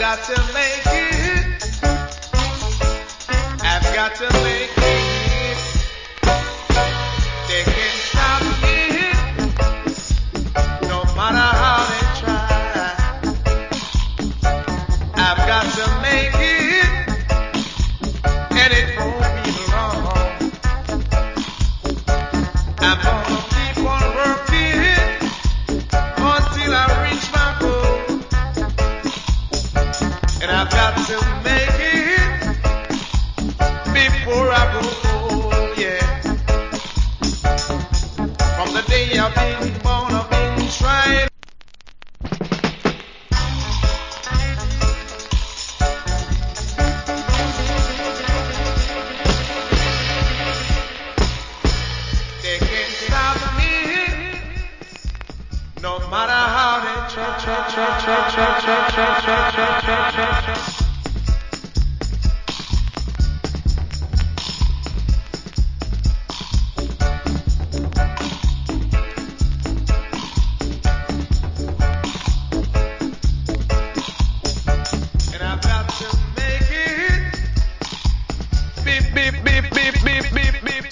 got to make it. I've got to make it. They can't stop me, no matter how they try. I've got to make it, and it won't be long. I'm gonna keep on working until I reach my goal. And I've got to make it before I go home, yeah. From the day I've been born, I've been trying. They can't stop me, no matter how they try. And I've got to make it. Beep, beep, beep, beep, beep, beep, beep.